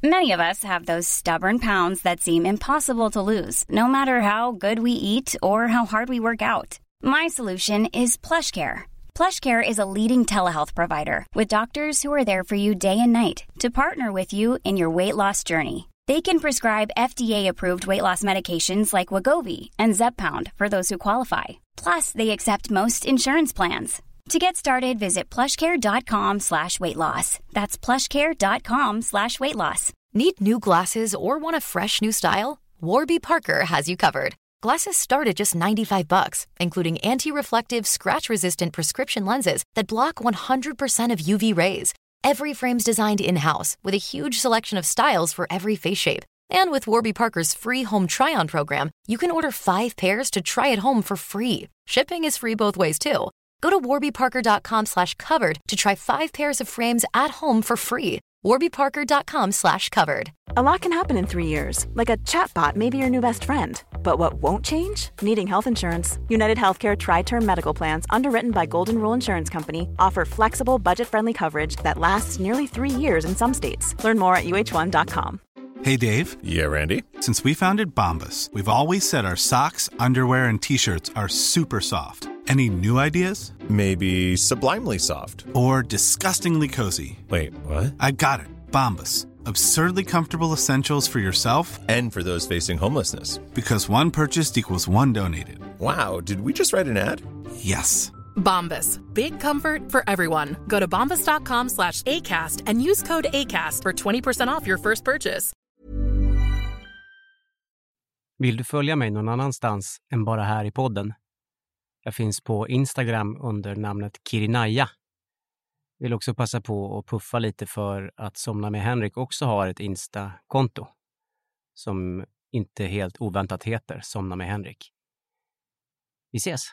Many of us have those stubborn pounds that seem impossible to lose, no matter how good we eat or how hard we work out. My solution is PlushCare. PlushCare is a leading telehealth provider with doctors who are there for you day and night to partner with you in your weight loss journey. They can prescribe FDA-approved weight loss medications like Wegovy and Zepbound for those who qualify. Plus, they accept most insurance plans. To get started, visit plushcare.com/weightloss. That's plushcare.com/weightloss. Need new glasses or want a fresh new style? Warby Parker has you covered. Glasses start at just $95, including anti-reflective, scratch-resistant prescription lenses that block 100% of UV rays. Every frame's designed in-house with a huge selection of styles for every face shape. And with Warby Parker's free home try-on program, you can order 5 pairs to try at home for free. Shipping is free both ways too. Go to warbyparker.com/covered to try 5 pairs of frames at home for free. warbyparker.com/covered. A lot can happen in 3 years, like a chatbot may be your new best friend. But what won't change? Needing health insurance. United Healthcare Tri-Term Medical Plans, underwritten by Golden Rule Insurance Company, offer flexible, budget-friendly coverage that lasts nearly 3 years in some states. Learn more at uh1.com. Hey, Dave. Yeah, Randy. Since we founded Bombas, we've always said our socks, underwear, and T-shirts are super soft. Any new ideas? Maybe sublimely soft. Or disgustingly cozy. Wait, what? I got it. Bombas. Absurdly comfortable essentials for yourself and for those facing homelessness. Because one purchased equals one donated. Wow, did we just write an ad? Yes. Bombas. Big comfort for everyone. Go to bombas.com/ACAST and use code ACAST for 20% off your first purchase. Vill du följa mig någon annanstans än bara här i podden? Jag finns på Instagram under namnet Kirinaya. Vill också passa på att puffa lite för att Somna med Henrik också har ett Insta-konto som inte helt oväntat heter Somna med Henrik. Vi ses!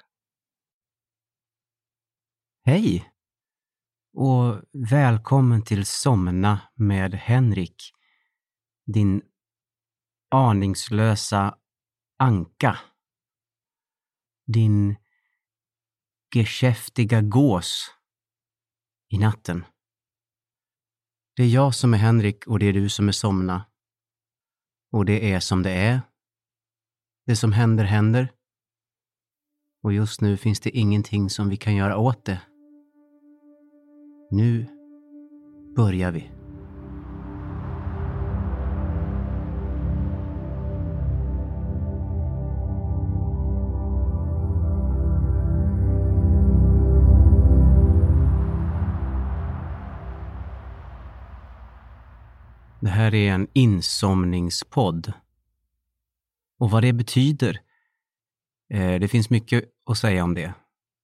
Hej! Och välkommen till Somna med Henrik. Din aningslösa anka. Din geschäftiga gås i natten. Det är jag som är Henrik och det är du som är Somna. Och det är som det är. Det som händer händer. Och just nu finns det ingenting som vi kan göra åt det. Nu börjar vi. Det här är en insomningspodd. Och vad det betyder, det finns mycket att säga om det.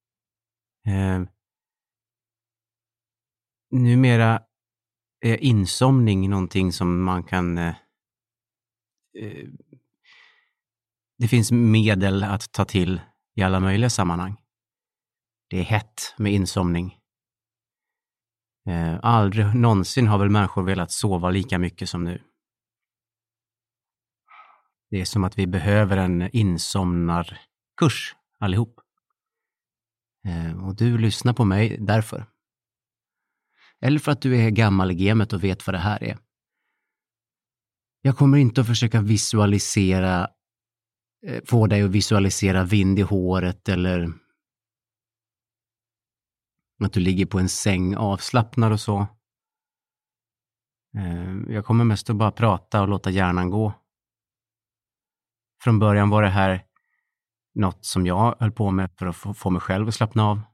Numera är insomning någonting som man kan... det finns medel att ta till i alla möjliga sammanhang. Det är hett med insomning. Aldrig någonsin har väl människor velat sova lika mycket som nu. Det är som att vi behöver en insomnarkurs allihop. Och du lyssnar på mig därför. Eller för att du är gammal i gamet och vet vad det här är. Jag kommer inte att försöka få dig att visualisera vind i håret eller att du ligger på en säng avslappnad och så. Jag kommer mest att bara prata och låta hjärnan gå. Från början var det här något som jag höll på med för att få mig själv att slappna av.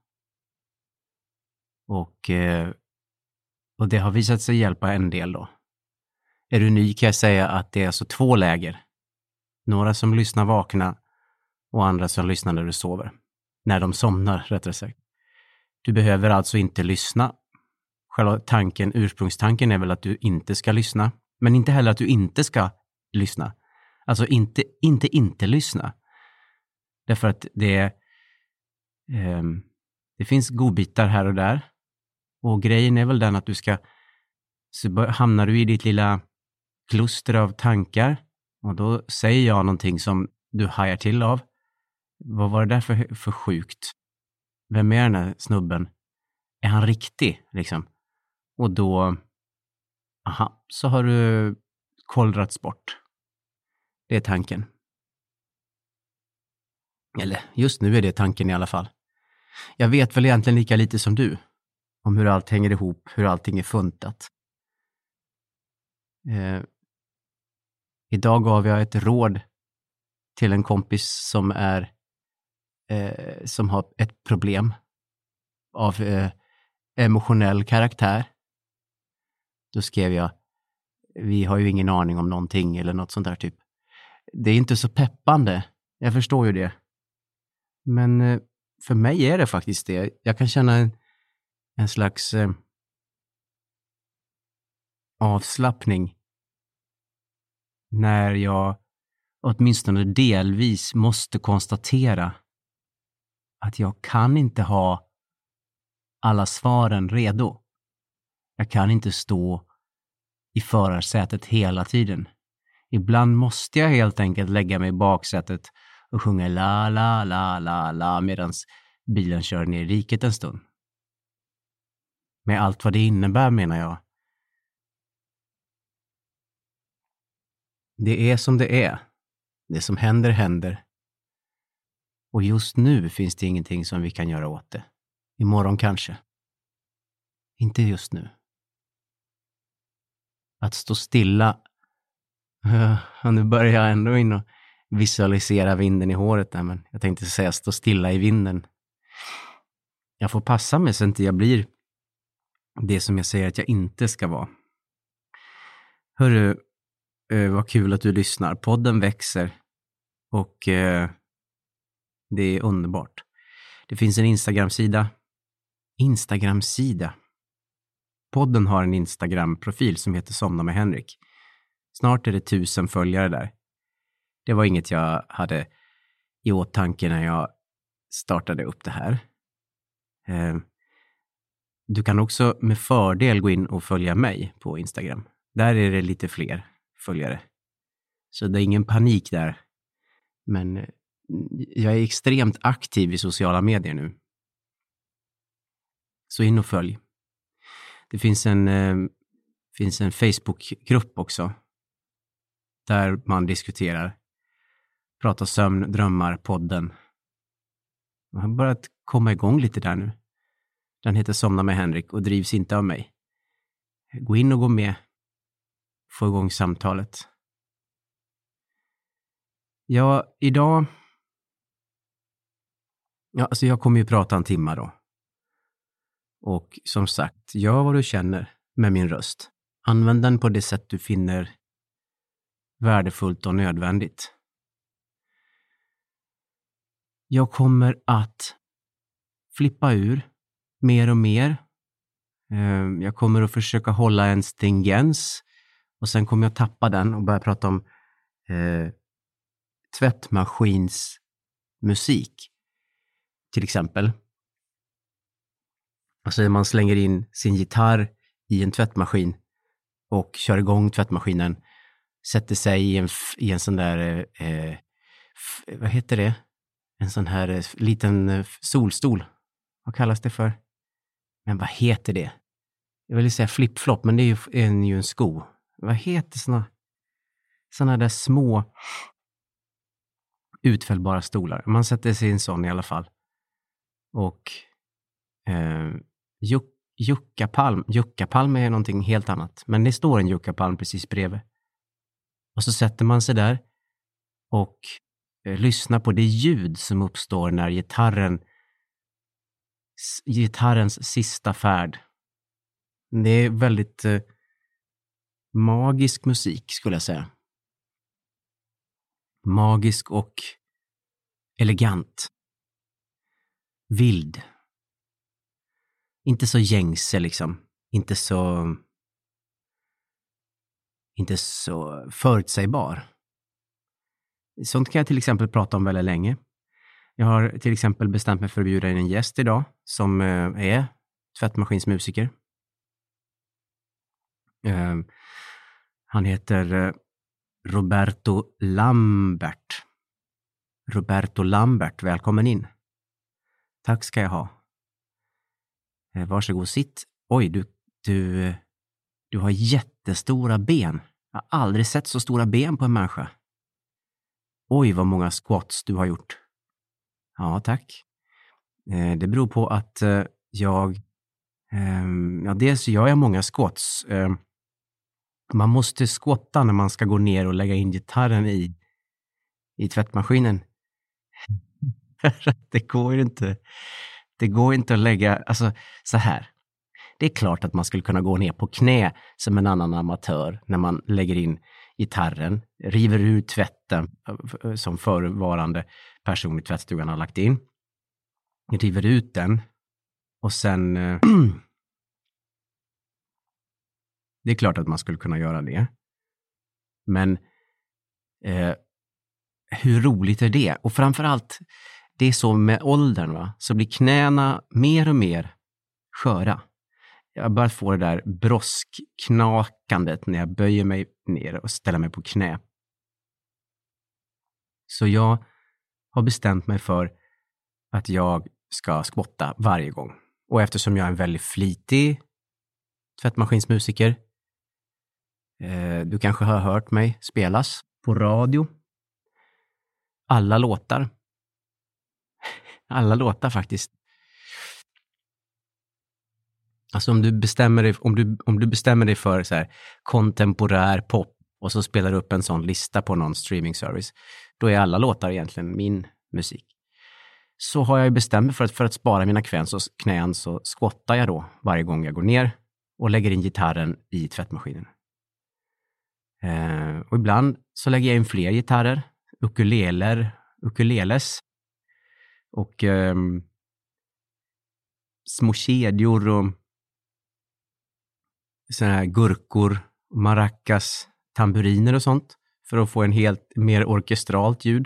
Och det har visat sig hjälpa en del då. Är du ny kan jag säga att det är alltså 2 läger. Några som lyssnar vakna och andra som lyssnar när du sover. När de somnar, rättare sagt. Du behöver alltså inte lyssna. Själva ursprungstanken är väl att du inte ska lyssna. Men inte heller att du inte ska lyssna. Alltså inte lyssna. Därför att det finns godbitar här och där. Och grejen är väl den att så hamnar du i ditt lilla kluster av tankar. Och då säger jag någonting som du hajar till av. Vad var det där för sjukt? Vem är den här snubben? Är han riktig liksom? Och då Aha, så har du kollrats bort. Det är tanken. Eller just nu är det tanken i alla fall. Jag vet väl egentligen lika lite som du om hur allt hänger ihop, hur allting är funtat. Idag gav jag ett råd till en kompis som har ett problem av emotionell karaktär. Då skrev jag, vi har ju ingen aning om någonting eller något sånt där typ. Det är inte så peppande, jag förstår ju det. Men för mig är det faktiskt det. Jag kan känna en slags avslappning när jag åtminstone delvis måste konstatera att jag kan inte ha alla svaren redo. Jag kan inte stå i förarsätet hela tiden. Ibland måste jag helt enkelt lägga mig i baksätet och sjunga la la la la la medan bilen kör ner i riket en stund. Med allt vad det innebär menar jag. Det är som det är. Det som händer händer. Och just nu finns det ingenting som vi kan göra åt det. Imorgon kanske. Inte just nu. Att stå stilla. Nu börjar jag ändå in och visualisera vinden i håret där, men jag tänkte säga stå stilla i vinden. Jag får passa mig så inte jag blir det som jag säger att jag inte ska vara. Hörru, vad kul att du lyssnar. Podden växer och det är underbart. Det finns en Instagram-sida. Podden har en Instagram-profil som heter Somna med Henrik. Snart är det 1000 följare där. Det var inget jag hade i åtanke när jag startade upp det här. Du kan också med fördel gå in och följa mig på Instagram. Där är det lite fler följare. Så det är ingen panik där. Men jag är extremt aktiv i sociala medier nu. Så in och följ. Det finns en Facebookgrupp också. Där man diskuterar. Pratar sömn, drömmar, podden. Jag har börjat komma igång lite där nu. Den heter Somna med Henrik och drivs inte av mig. Gå in och gå med. Få igång samtalet. Ja, idag... Ja, alltså jag kommer ju prata en timme då. Och som sagt, gör vad du känner med min röst. Använd den på det sätt du finner värdefullt och nödvändigt. Jag kommer att flippa ur mer och mer. Jag kommer att försöka hålla en stringens. Och sen kommer jag tappa den och börja prata om tvättmaskinsmusik. Till exempel. Alltså man slänger in sin gitarr i en tvättmaskin och kör igång tvättmaskinen. Sätter sig i en sån där, vad heter det? En sån här liten solstol. Vad kallas det för? Men vad heter det? Jag vill säga flip-flop, men det är ju en sko. Vad heter såna där små utfällbara stolar? Man sätter sig i en sån i alla fall. Och juckapalm är någonting helt annat. Men det står en juckapalm precis bredvid. Och så sätter man sig där och lyssnar på det ljud som uppstår när gitarrens sista färd. Det är väldigt magisk musik skulle jag säga. Magisk och elegant. Vild. Inte så gängse liksom. Inte så förutsägbar. Sånt kan jag till exempel prata om väldigt länge. Jag har till exempel bestämt mig för att bjuda in en gäst idag som är tvättmaskinsmusiker. Han heter Roberto Lambert. Roberto Lambert, välkommen in. Tack ska jag ha. Varsågod, sitt. Oj, Du har jättestora ben. Jag har aldrig sett så stora ben på en människa. Oj, vad många squats du har gjort. Ja, tack. Det beror på att dels gör jag många squats. Man måste squatta när man ska gå ner och lägga in gitarren i tvättmaskinen. Det går inte att lägga, alltså så här. Det är klart att man skulle kunna gå ner på knä som en annan amatör när man lägger in gitarren, river ur tvätten som förvarande person i tvättstugan har lagt in. River ut den och sen det är klart att man skulle kunna göra det. Men hur roligt är det? Och framförallt, det är så med åldern, va? Så blir knäna mer och mer sköra. Jag börjar få det där broskknakandet när jag böjer mig ner och ställer mig på knä. Så jag har bestämt mig för att jag ska squatta varje gång. Och eftersom jag är en väldigt flitig tvättmaskinsmusiker, du kanske har hört mig spelas på radio. Alla låtar faktiskt. Alltså om du bestämmer dig för så här kontemporär pop och så spelar du upp en sån lista på någon streamingservice, då är alla låtar egentligen min musik. Så har jag ju bestämt mig för att spara mina knän så squattar jag då varje gång jag går ner och lägger in gitarren i tvättmaskinen. Och ibland så lägger jag in fler gitarrer, ukuleles och små kedjor och såna här gurkor, maracas, tamburiner och sånt för att få en helt mer orkestralt ljud.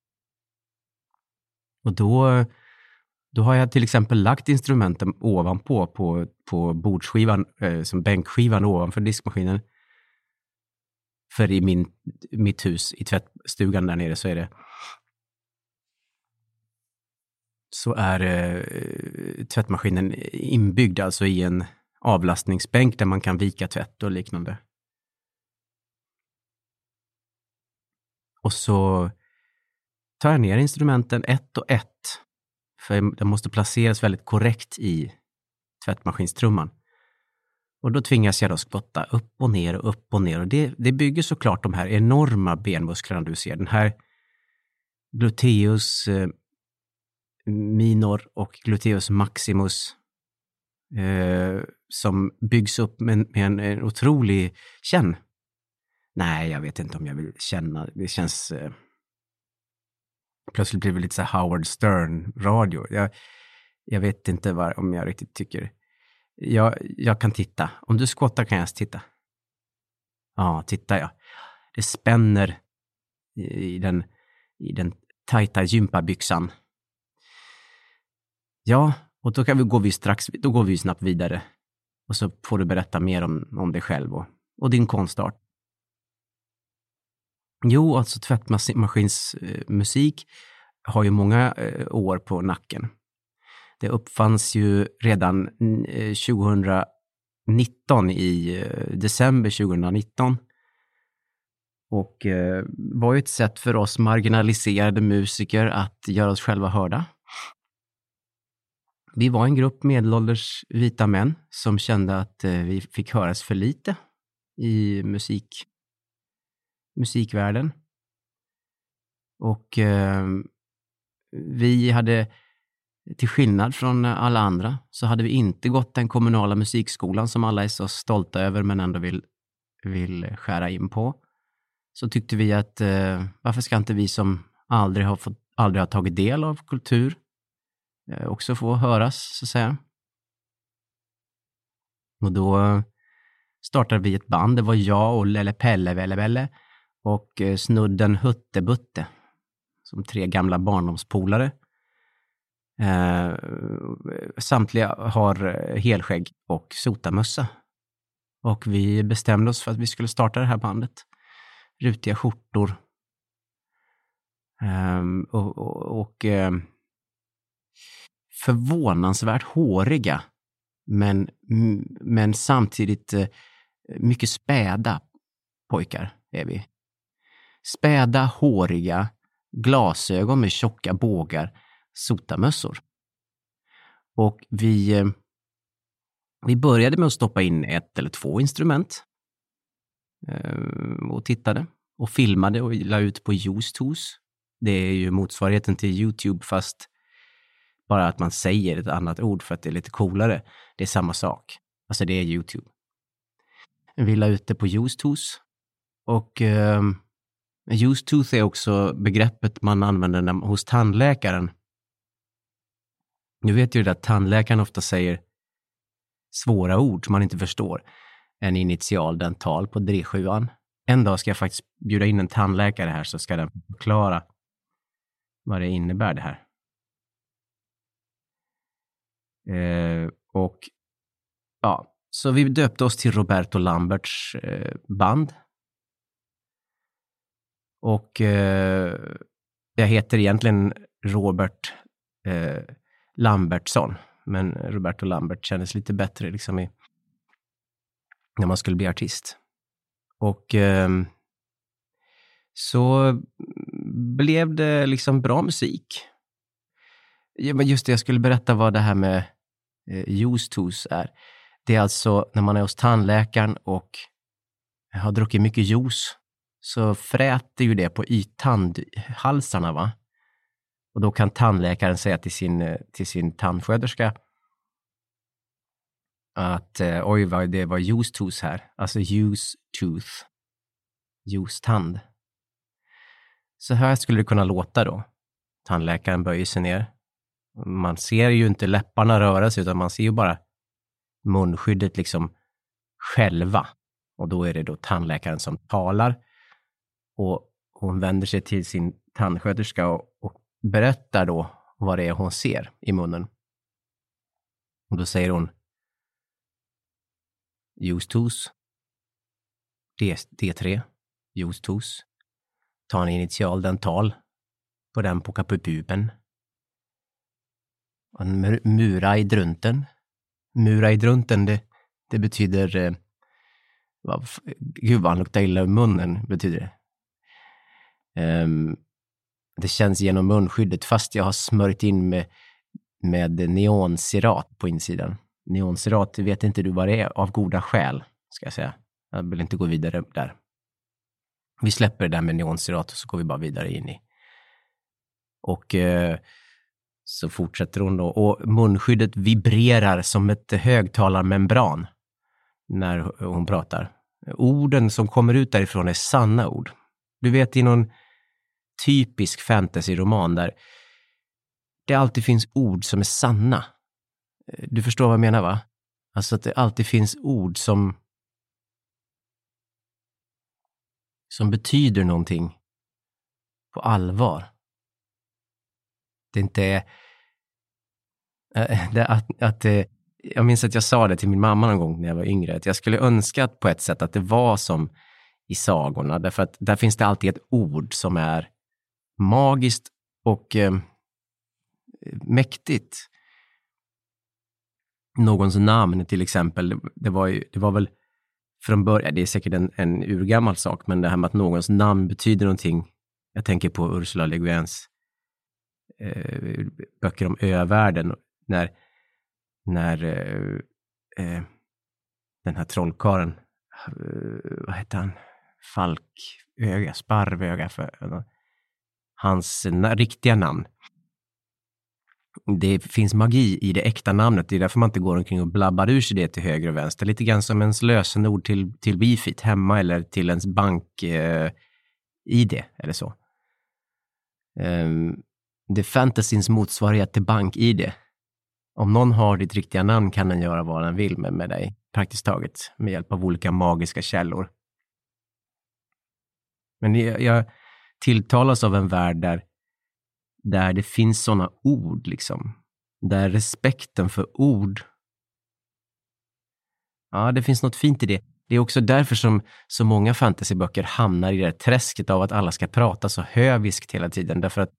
Och då har jag till exempel lagt instrumenten ovanpå på bordsskivan, som bänkskivan ovanför diskmaskinen. För i mitt hus, i tvättstugan där nere, så är tvättmaskinen inbyggd alltså i en avlastningsbänk där man kan vika tvätt och liknande. Och så tar jag ner instrumenten ett och ett. För de måste placeras väldigt korrekt i tvättmaskinstrumman. Och då tvingas jag då squatta upp och ner och upp och ner. Och det bygger såklart de här enorma benmusklerna du ser. Den här gluteus minor och gluteus maximus som byggs upp med en otrolig känn. Nej, jag vet inte om jag vill känna. Det känns plötsligt blir det lite så Howard Stern radio. Jag vet inte om jag riktigt tycker. Jag kan titta. Om du squattar kan jag titta. Ja, titta jag. Det spänner i den tajta gympabyxan. Ja, och då går vi snabbt vidare. Och så får du berätta mer om dig själv och din konstart. Jo, alltså tvättmaskinsmusik har ju många år på nacken. Det uppfanns ju redan 2019, i december 2019. Och var ju ett sätt för oss marginaliserade musiker att göra oss själva hörda. Vi var en grupp medelålders vita män som kände att vi fick höras för lite i musikvärlden. Och vi hade, till skillnad från alla andra, så hade vi inte gått den kommunala musikskolan som alla är så stolta över men ändå vill skära in på. Så tyckte vi att varför ska inte vi som aldrig har tagit del av kultur också få höras, så att säga. Och då startade vi ett band. Det var jag och Lelle Pelle Velle och snudden Huttebutte, som 3 gamla barndomspolare. Samtliga har helskägg och sotamössa. Och vi bestämde oss för att vi skulle starta det här bandet. Rutiga skjortor. Och förvånansvärt håriga. Men samtidigt mycket späda pojkar är vi. Späda, håriga, glasögon med tjocka bågar, sotamössor. Och vi började med att stoppa in 1 eller 2 instrument och tittade och filmade och la ut på Youtooz. Det är ju motsvarigheten till YouTube, fast bara att man säger ett annat ord för att det är lite coolare. Det är samma sak. Alltså det är YouTube. Vi la ut det på Youtooz. Och Youtooz är också begreppet man använder hos tandläkaren. Nu vet ju det att tandläkaren ofta säger svåra ord som man inte förstår. En initial dental på D7. En dag ska jag faktiskt bjuda in en tandläkare här, så ska den förklara vad det innebär det här. Och ja, så vi döpte oss till Roberto Lamberts band. Och jag heter egentligen Robert Lambertsson, men Roberto Lambert kändes lite bättre liksom när man skulle bli artist. Och så blev det liksom bra musik. Ja, men just det, jag skulle berätta vad det här med Youtooz är. Det är alltså när man är hos tandläkaren och har druckit mycket juice, så fräter ju det på tandhalsarna, va? Och då kan tandläkaren säga till sin tandsköterska att oj, vad det var Youtooz här. Alltså Youtooth. Juice-tand. Så här skulle det kunna låta då. Tandläkaren böjer sig ner. Man ser ju inte läpparna röra sig, utan man ser ju bara munskyddet liksom själva. Och då är det då tandläkaren som talar. Och hon vänder sig till sin tandsköterska och berättar då vad det är hon ser i munnen. Och då säger hon Youtooz. D3. Youtooz. Ta en initial dental på den på kapupupen. En mura i drunten. Mura i drunten, det betyder gud vad han luktar illa i munnen, betyder det. Det känns genom munskyddet, fast jag har smörjt in med neonsirat på insidan. Neonsirat, vet inte du vad det är, av goda skäl, ska jag säga. Jag vill inte gå vidare där. Vi släpper det där med neonsirat och så går vi bara vidare in i. Och så fortsätter hon då. Och munskyddet vibrerar som ett högtalarmembran när hon pratar. Orden som kommer ut därifrån är sanna ord. Du vet, i någon typisk fantasy-roman där det alltid finns ord som är sanna. Du förstår vad jag menar, va? Alltså att det alltid finns ord som betyder någonting på allvar. Det inte är jag minns att jag sa det till min mamma någon gång när jag var yngre, att jag skulle önska på ett sätt att det var som i sagorna, därför att där finns det alltid ett ord som är magiskt och mäktigt. Någons namn till exempel, det var väl från början, det är säkert en urgammal sak, men det här med att någons namn betyder någonting. Jag tänker på Ursula Le Guins böcker om övärlden, när den här trollkaren, vad heter han? Falköga, Sparvöga, för hans riktiga namn. Det finns magi i det äkta namnet. Det är därför man inte går omkring och blabbar ur sig det till höger och vänster. Lite grann som ens lösenord till Bifit hemma eller till ens bank-ID eller så. Det är fantasins motsvarighet till bank-ID. Om någon har ditt riktiga namn kan den göra vad den vill med dig. Praktiskt taget med hjälp av olika magiska källor. Men jag tilltalas av en värld där det finns sådana ord liksom. Där respekten för ord. Ja, det finns något fint i det. Det är också därför som så många fantasyböcker hamnar i det här träsket av att alla ska prata så höviskt hela tiden. Därför att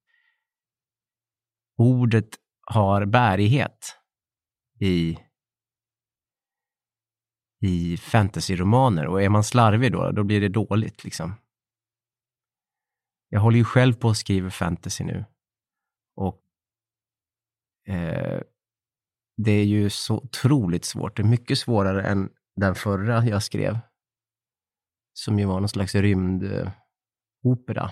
ordet har bärighet i fantasyromaner. Och är man slarvig då blir det dåligt liksom. Jag håller ju själv på att skriva fantasy nu. Och det är ju så otroligt svårt. Det är mycket svårare än den förra jag skrev. Som ju var någon slags rymdopera.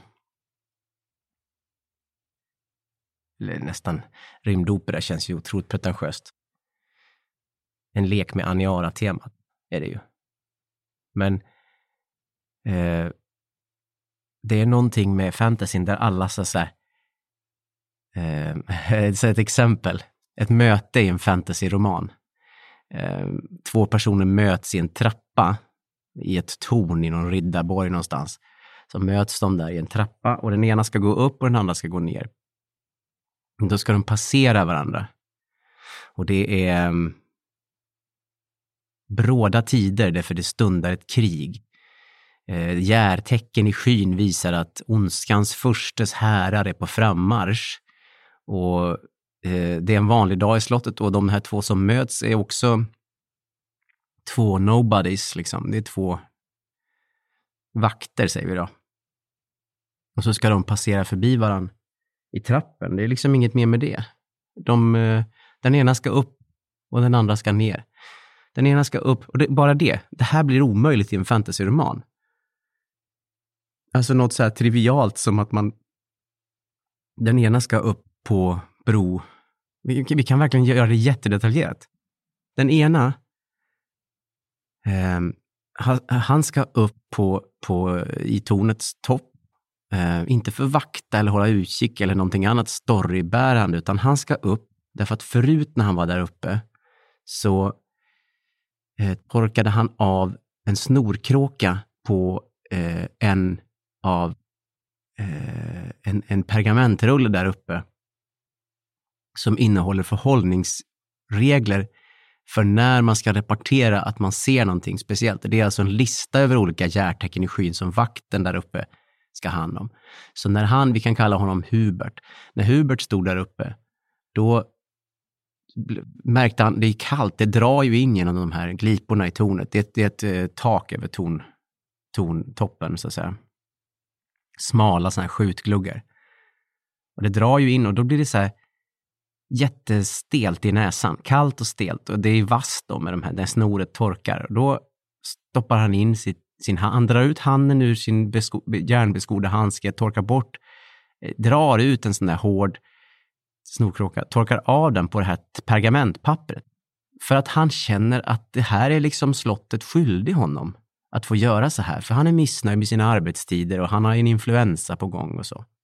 Eller nästan rymdopera känns ju otroligt pretentiöst. En lek med Aniara-temat är det ju. Men det är någonting med fantasyn där alla så här så ett exempel. Ett möte i en fantasyroman. 2 personer möts i en trappa i ett torn i någon riddarborg någonstans. Så möts de där i en trappa och den ena ska gå upp och den andra ska gå ner. Då ska de passera varandra. Och det är bråda tider därför det stundar ett krig. Järtecken i skyn visar att ondskans förstes härar är på frammarsch. Och det är en vanlig dag i slottet och de här 2 som möts är också 2 nobodies liksom. Det är 2 vakter säger vi då. Och så ska de passera förbi varandra i trappen. Det är liksom inget mer med det. Den ena ska upp och den andra ska ner. Den ena ska upp och bara det här blir omöjligt i en fantasyroman. Alltså något så här trivialt som att den ena ska upp på bro. Vi kan verkligen göra det jättedetaljerat. Den ena han ska upp i tornets topp. Inte för vakta eller hålla utkik eller någonting annat storybärande, utan han ska upp därför att förut när han var där uppe så torkade han av en snorkråka på en pergamentrulle där uppe som innehåller förhållningsregler för när man ska rapportera att man ser någonting speciellt. Det är alltså en lista över olika järtecken i skyn som vakten där uppe ska hand om. Så när vi kan kalla honom Hubert. När Hubert stod där uppe, då märkte han, det är kallt, det drar ju in genom de här gliporna i tornet. Det är ett tak över torntoppen så att säga. Smala sådana här skjutgluggar. Och det drar ju in och då blir det så här jättestelt i näsan. Kallt och stelt och det är vasst då med där snoret torkar. Och då stoppar han in han drar ut handen ur sin järnbeskodda handske, torkar bort, drar ut en sån där hård snorkråka, torkar av den på det här pergamentpappret. För att han känner att det här är liksom slottet skyldig honom att få göra så här. För han är missnöjd med sina arbetstider och han har en influensa på gång och så.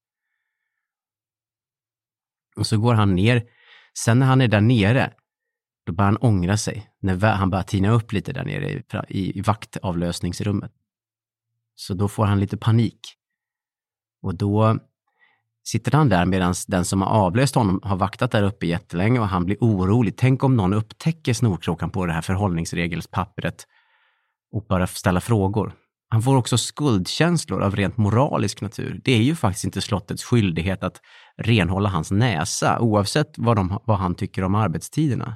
Och så går han ner. Sen när han är där nere, då börjar han ångra sig. När han börjar tina upp lite där nere i vaktavlösningsrummet. Så då får han lite panik. Och då sitter han där medan den som har avlöst honom har vaktat där uppe jättelänge och han blir orolig. Tänk om någon upptäcker snorkråkan på det här förhållningsregelspappret och börjar ställa frågor. Han får också skuldkänslor av rent moralisk natur. Det är ju faktiskt inte slottets skyldighet att renhålla hans näsa oavsett vad han tycker om arbetstiderna.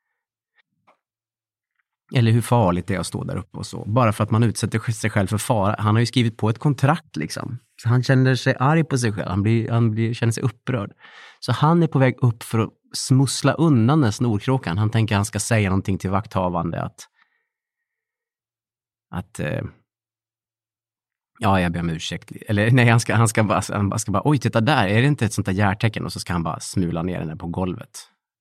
Eller hur farligt det är att stå där uppe och så. Bara för att man utsätter sig själv för fara. Han har ju skrivit på ett kontrakt liksom. Så han känner sig arg på sig själv. Han känner sig upprörd. Så han är på väg upp för att smussla undan den snorkråkan. Han tänker att han ska säga någonting till vakthavande att ja, jag ber om ursäkt. Eller nej, han ska bara oj, titta där. Är det inte ett sånt där järtecken? Och så ska han bara smula ner den där på golvet.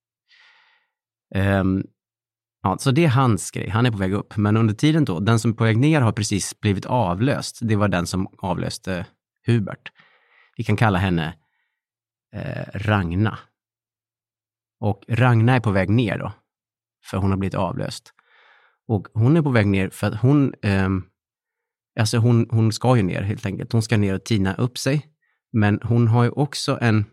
Ja, så det är hans grej. Han är på väg upp. Men under tiden då, den som är på väg ner har precis blivit avlöst. Det var den som avlöste Hubert. Vi kan kalla henne Ragna. Och Ragna är på väg ner då. För hon har blivit avlöst. Och hon är på väg ner för att hon ska ju ner helt enkelt. Hon ska ner och tina upp sig. Men hon har ju också en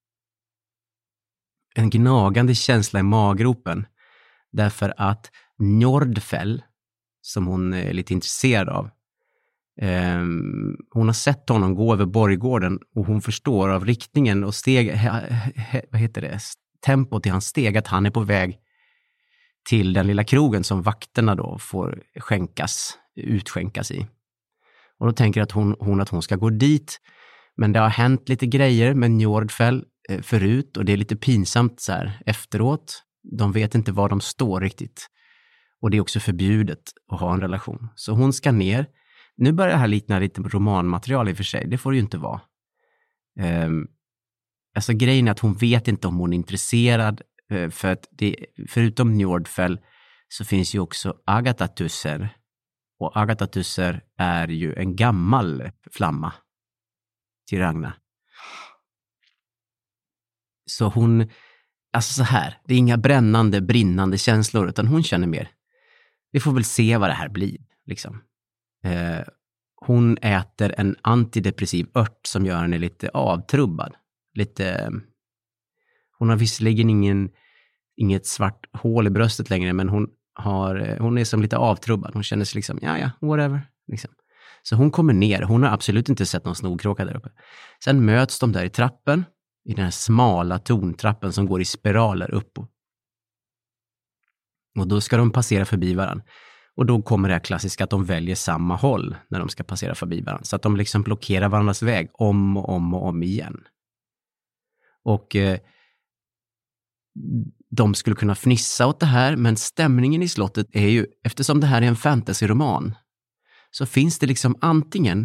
gnagande känsla i maggropen. Därför att Njordfell, som hon är lite intresserad av, hon har sett honom gå över borggården och hon förstår av riktningen och tempot i hans steg att han är på väg till den lilla krogen som vakterna då får utskänkas i. Och då tänker att hon ska gå dit. Men det har hänt lite grejer med Nordfäll förut och det är lite pinsamt så här efteråt. De vet inte var de står riktigt. Och det är också förbjudet att ha en relation. Så hon ska ner. Nu börjar det här likna lite romanmaterial i och för sig. Det får det ju inte vara. Alltså grejen är att hon vet inte om hon är intresserad. För att förutom Nordfäll så finns ju också Agathatuser. Och Agathatuser är ju en gammal flamma till Ragna. Så hon, alltså så här, det är inga brinnande känslor utan hon känner mer. Vi får väl se vad det här blir liksom. Hon äter en antidepressiv ört som gör henne lite avtrubbad. Hon har visserligen inget svart hål i bröstet längre, men hon är som lite avtrubbad. Hon känner sig liksom, whatever. Liksom. Så hon kommer ner. Hon har absolut inte sett någon snorkråka där uppe. Sen möts de där i trappen, i den här smala torntrappen som går i spiraler upp. Och då ska de passera förbi varandra. Och då kommer det här klassiska att de väljer samma håll när de ska passera förbi varandra. Så att de liksom blockerar varandras väg om igen. Och de skulle kunna fnissa åt det här, men stämningen i slottet är ju, eftersom det här är en fantasyroman, så finns det liksom antingen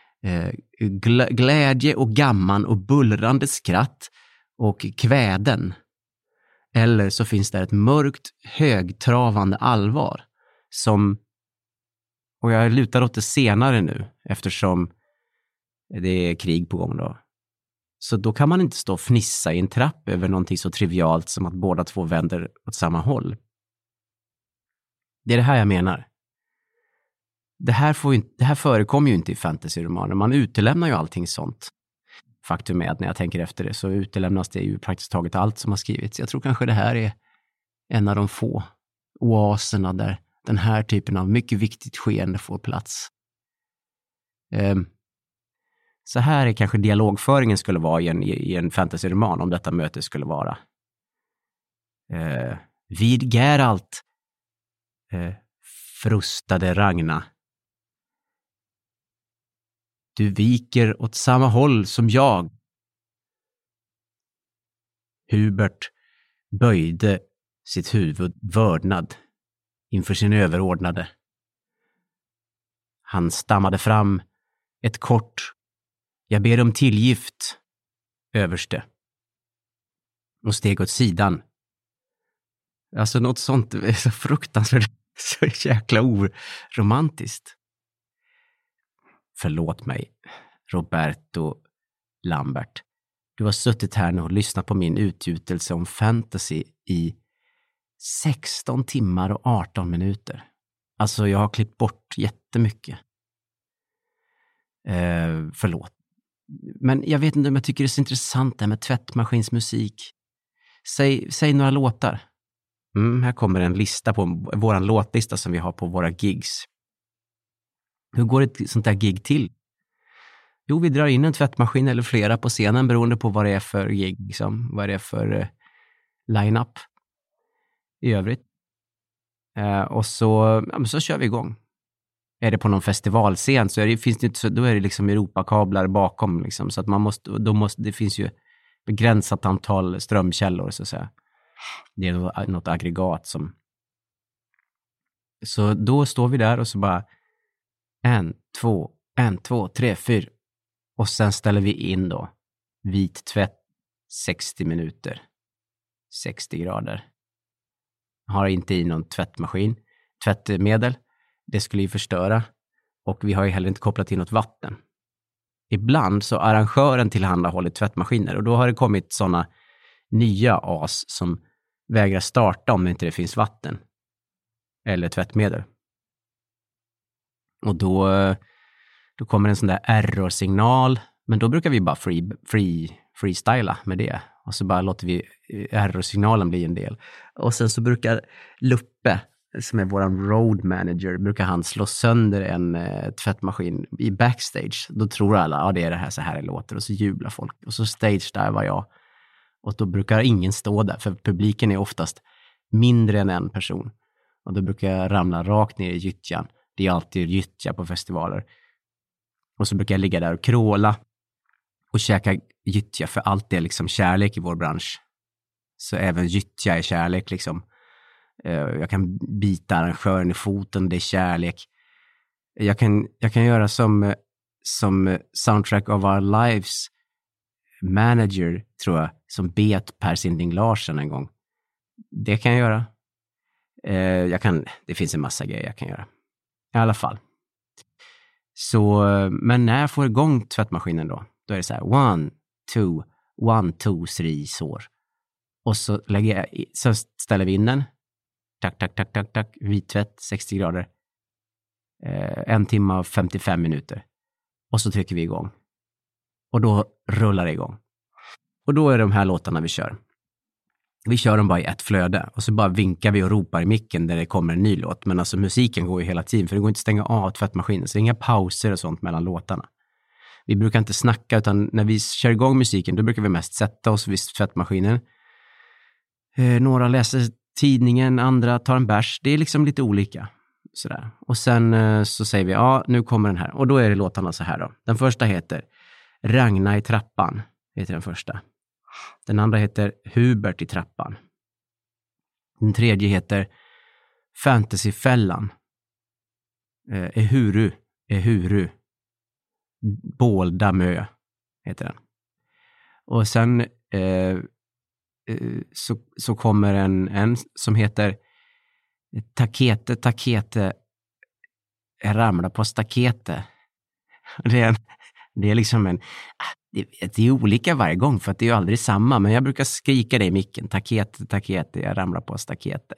glädje och gamman och bullrande skratt och kväden. Eller så finns det ett mörkt, högtravande allvar som, och jag lutar åt det senare nu eftersom det är krig på gång då. Så då kan man inte stå och fnissa i en trapp över någonting så trivialt som att båda två vänder åt samma håll. Det är det här jag menar. Det här förekommer ju inte i fantasyromaner. Man utelämnar ju allting sånt. Faktum är att när jag tänker efter det så utelämnas det ju praktiskt taget allt som har skrivits. Jag tror kanske det här är en av de få oaserna där den här typen av mycket viktigt skeende får plats. Så här är kanske dialogföringen skulle vara i en fantasyroman om detta möte skulle vara. Vid Geralt frustade Ragna. Du viker åt samma håll som jag. Hubert böjde sitt huvud vördnad inför sin överordnade. Han stammade fram ett kort: jag ber om tillgift, överste. Och steg åt sidan. Alltså något sånt är så fruktansvärt, så jäkla oromantiskt. Förlåt mig, Roberto Lambert. Du har suttit här nu och lyssnat på min utgjutelse om fantasy i 16 timmar och 18 minuter. Alltså jag har klippt bort jättemycket. Förlåt. Men jag vet inte om jag tycker det är så intressant det här med tvättmaskinsmusik. Säg några låtar. Här kommer en lista på våran låtlista som vi har på våra gigs. Hur går ett sånt där gig till? Jo, vi drar in en tvättmaskin eller flera på scenen beroende på vad det är för gig, liksom, vad det är för line-up i övrigt. Och så kör vi igång. Är det på någon festivalscen så då är det liksom Europakablar bakom liksom, så att det finns ju begränsat antal strömkällor så att säga. Det är något aggregat som, så då står vi där och så bara 1, 2, 3, 4 och sen ställer vi in då vit tvätt 60 minuter 60 grader. Har inte i någon tvättmedel. Det skulle ju förstöra. Och vi har ju heller inte kopplat in något vatten. Ibland så arrangören tillhandahåller tvättmaskiner. Och då har det kommit sådana nya as som vägrar starta om det inte finns vatten. Eller tvättmedel. Och då kommer en sån där error-signal. Men då brukar vi bara freestyla med det. Och så bara låter vi error-signalen bli en del. Och sen så brukar Luppe, som är våran road manager, brukar han slå sönder en tvättmaskin i backstage. Då tror alla, det är det här, så här det låter. Och så jublar folk. Och så stage där var jag. Och då brukar ingen stå där. För publiken är oftast mindre än en person. Och då brukar jag ramla rakt ner i gyttjan. Det är alltid gyttja på festivaler. Och så brukar jag ligga där och kråla och käka gyttja, för allt är liksom kärlek i vår bransch. Så även gyttja är kärlek liksom. Jag kan bita arrangören i foten, det är kärlek. Jag kan göra som Soundtrack of Our Lives manager, tror jag, som bet Per Sinding Larsen en gång. Det kan jag göra. Det finns en massa grejer jag kan göra. I alla fall. Så, men när jag får igång tvättmaskinen då är det så här 1, 2, 3 sår. Och så så ställer vi in den. Tack. Vittvätt, 60 grader. 1 timme och 55 minuter. Och så trycker vi igång. Och då rullar det igång. Och då är de här låtarna vi kör. Vi kör dem bara i ett flöde. Och så bara vinkar vi och ropar i micken där det kommer en ny låt. Men alltså musiken går ju hela tiden. För det går inte att stänga av tvättmaskinen. Så det är inga pauser och sånt mellan låtarna. Vi brukar inte snacka, utan när vi kör igång musiken då brukar vi mest sätta oss vid tvättmaskinen. Några läser tidningen, andra tar en bärs. Det är liksom lite olika. Sådär. Och sen så säger vi, ja, nu kommer den här. Och då är det låtarna så här då. Den första heter Ragna i trappan. Heter den första. Den andra heter Hubert i trappan. Den tredje heter Fantasyfällan. Ehuru. Båldamö heter den. Och sen så kommer en som heter Takete ramla på stakete. Det är liksom det är olika varje gång, för att det är ju aldrig samma, men jag brukar skrika det i micken. Takete, jag ramlar på stakete.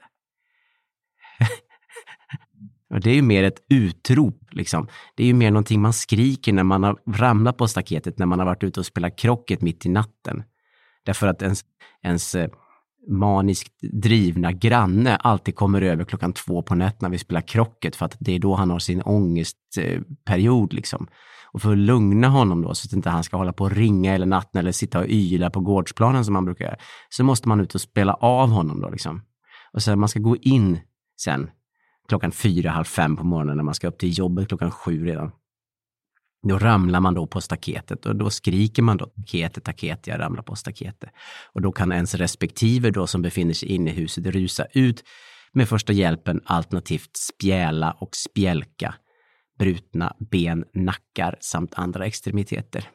Och det är ju mer ett utrop liksom. Det är ju mer någonting man skriker när man har ramlat på staketet, när man har varit ute och spelat krocket mitt i natten. Därför att ens maniskt drivna granne alltid kommer över 2:00 på natten när vi spelar krocket, för att det är då han har sin ångestperiod liksom. Och för att lugna honom då, så att inte han ska hålla på och ringa eller natten eller sitta och yla på gårdsplanen som man brukar göra, så måste man ut och spela av honom då liksom. Och sen man ska gå in sen 4:30, 4:30 på morgonen när man ska upp till jobbet 7:00 redan. Då ramlar man då på staketet och då skriker man då taket, jag ramlar på staketet. Och då kan ens respektive då som befinner sig inne i huset rusa ut med första hjälpen, alternativt spjäla och spjälka brutna ben, nackar samt andra extremiteter.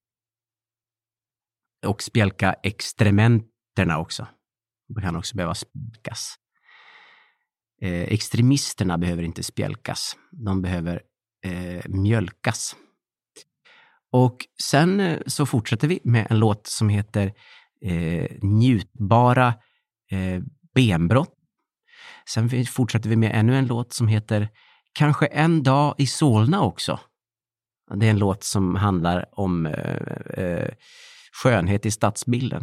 Och spjälka extrementerna också. Det kan också behöva spjälkas. Extremisterna behöver inte spjälkas. De behöver mjölkas. Och sen så fortsätter vi med en låt som heter Njutbara benbrott. Sen fortsätter vi med ännu en låt som heter Kanske en dag i Solna också. Det är en låt som handlar om skönhet i stadsbilden.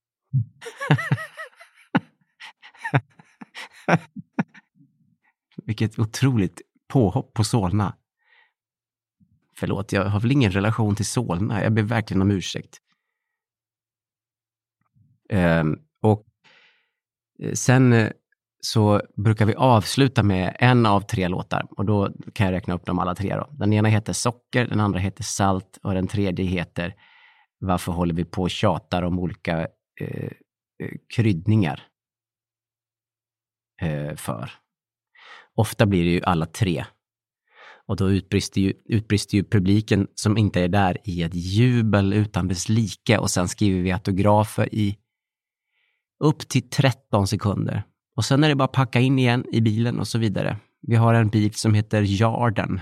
Vilket otroligt påhopp på Solna. Förlåt, jag har väl ingen relation till Solna. Jag ber verkligen om ursäkt. Och sen så brukar vi avsluta med en av 3 låtar. Och då kan jag räkna upp dem alla 3 då. Den ena heter Socker, den andra heter Salt och den tredje heter Varför håller vi på och tjatar om olika kryddningar för. Ofta blir det ju alla 3. Och då utbrister ju publiken som inte är där i ett jubel utan dess like. Och sen skriver vi autografer i upp till 13 sekunder. Och sen är det bara att packa in igen i bilen och så vidare. Vi har en bil som heter Jarden.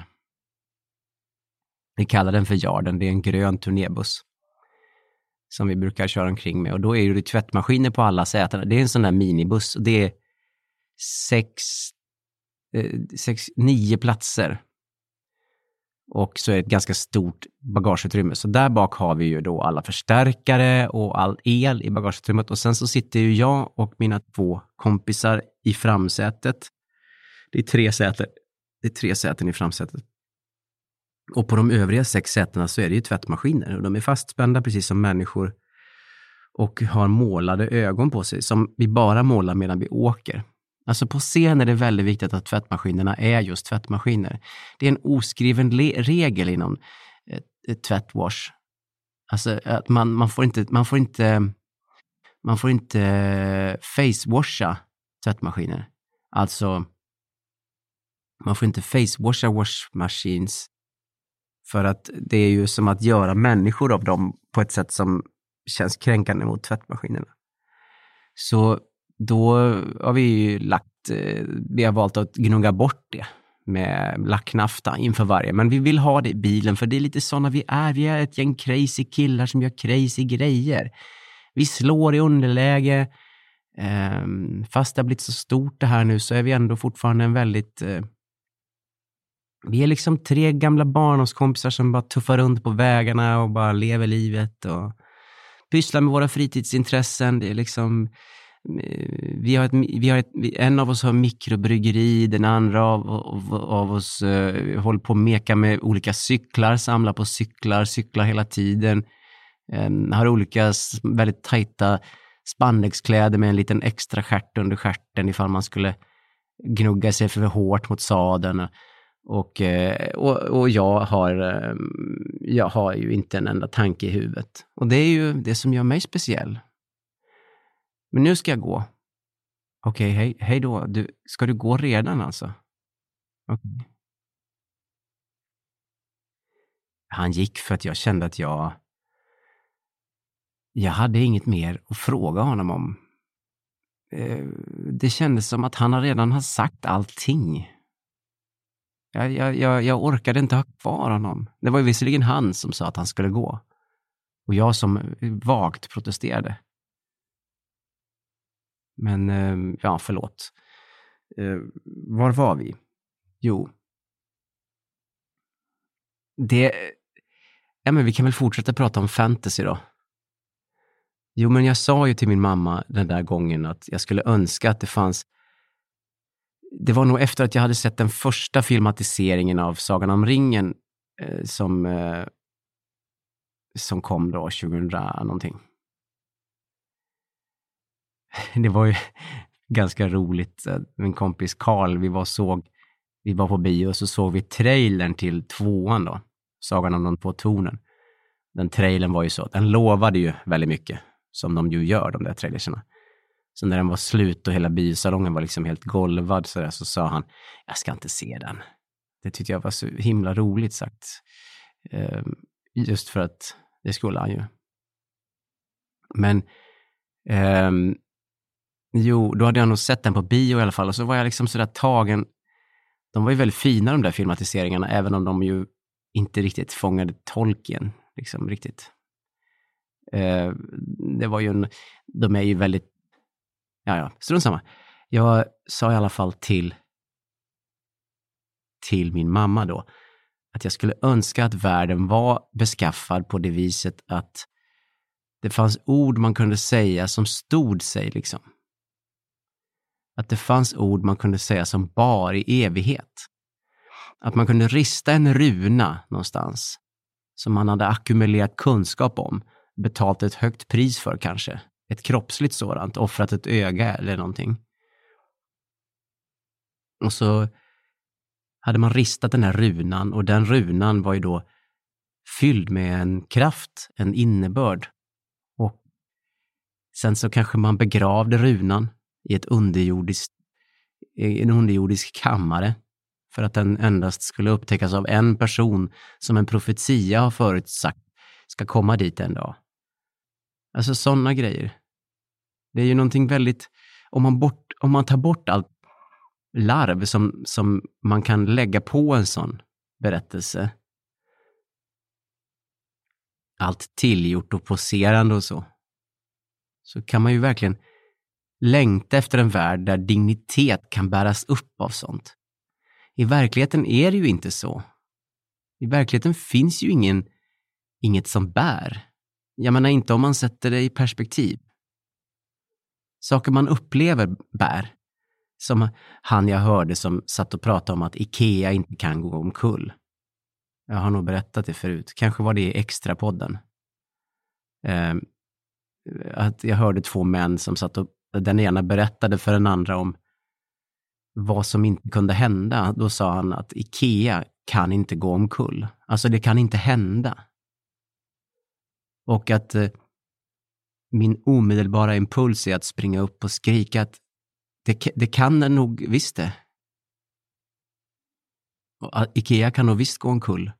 Vi kallar den för Jarden. Det är en grön turnébuss som vi brukar köra omkring med. Och då är det tvättmaskiner på alla säten. Det är en sån där minibuss. Och det är 9 platser. Och så är det ett ganska stort bagageutrymme. Så där bak har vi ju då alla förstärkare och all el i bagageutrymmet. Och sen så sitter ju jag och mina 2 kompisar i framsätet. Det är 3 säten. Det är 3 säten i framsätet. Och på de övriga 6 sätena så är det ju tvättmaskiner. Och de är fastspända precis som människor. och har målade ögon på sig som vi bara målar medan vi åker. Alltså på scen är det väldigt viktigt att tvättmaskinerna är just tvättmaskiner. Det är en oskriven regel inom tvättwash. Alltså att man får inte facewasha tvättmaskiner. Alltså man får inte facewasha wash machines för att det är ju som att göra människor av dem på ett sätt som känns kränkande mot tvättmaskinerna. Så då har vi har valt att gnugga bort det med lacknafta inför varje. Men vi vill ha det i bilen för det är lite sådana vi är. Vi är ett gäng crazy killar som gör crazy grejer. Vi slår i underläge. Fast det har blivit så stort det här nu så är vi ändå fortfarande en väldigt... vi är liksom 3 gamla barndomskompisar som bara tuffar runt på vägarna och bara lever livet och pysslar med våra fritidsintressen. Det är liksom... en av oss har mikrobryggeri, den andra av oss håller på att meka med olika cyklar, samlar på cyklar hela tiden. Har olika väldigt tajta spandexkläder med en liten extra stjärt under stjärten ifall man skulle gnugga sig för hårt mot sadeln. Och jag har ju inte en enda tanke i huvudet. Och det är ju det som gör mig speciell. Men nu ska jag gå. Okej, hej då. Ska du gå redan alltså? Okay. Han gick för att jag kände att jag hade inget mer att fråga honom om. Det kändes som att han redan har sagt allting. Jag orkade inte ha kvar honom. Det var ju visserligen han som sa att han skulle gå. Och jag som vagt protesterade. Men, ja, förlåt. Var var vi? Jo. Men vi kan väl fortsätta prata om fantasy då. Jo, men jag sa ju till min mamma den där gången att jag skulle önska att det fanns... Det var nog efter att jag hade sett den första filmatiseringen av Sagan om ringen som kom då 2000 någonting. Det var ju ganska roligt. Min kompis Carl, vi var på bio och så såg vi trailern till 2:an då. Sagan om de 2 tornen. Den trailern var ju så, den lovade ju väldigt mycket. Som de ju gör, de där trailerserna. Så när den var slut och hela biosalongen var liksom helt golvad så sa han, jag ska inte se den. Det tyckte jag var så himla roligt sagt. Just för att det skulle han ju. Men då hade jag nog sett den på bio i alla fall. Och så var jag liksom sådär tagen. De var ju väldigt fina de där filmatiseringarna. Även om de ju inte riktigt fångade Tolkien. Liksom riktigt. Det var ju de är ju väldigt... Ja, strunt samma. Jag sa i alla fall till min mamma då. Att jag skulle önska att världen var beskaffad på det viset att det fanns ord man kunde säga som stod sig liksom. Att det fanns ord man kunde säga som bar i evighet. Att man kunde rista en runa någonstans som man hade ackumulerat kunskap om, betalt ett högt pris för kanske. Ett kroppsligt sådant, offrat ett öga eller någonting. Och så hade man ristat den här runan och den runan var ju då fylld med en kraft, en innebörd. Och sen så kanske man begravde runan i en underjordisk kammare för att den endast skulle upptäckas av en person som en profetia har förutsagt ska komma dit en dag. Alltså sådana grejer. Det är ju någonting väldigt, om man tar bort allt larv som man kan lägga på en sån berättelse. Allt tillgjort och poserande och så kan man ju verkligen längta efter en värld där dignitet kan bäras upp av sånt. I verkligheten är det ju inte så. I verkligheten finns ju inget som bär. Jag menar inte om man sätter det i perspektiv. Saker man upplever bär. Som han jag hörde som satt och pratade om att Ikea inte kan gå omkull. Jag har nog berättat det förut. Kanske var det i extra podden. att jag hörde 2 män som satt och den ena berättade för den andra om vad som inte kunde hända. Då sa han att IKEA kan inte gå omkull. Alltså det kan inte hända. Och att min omedelbara impuls är att springa upp och skrika att det kan den nog visst det. Och IKEA kan nog visst gå omkull.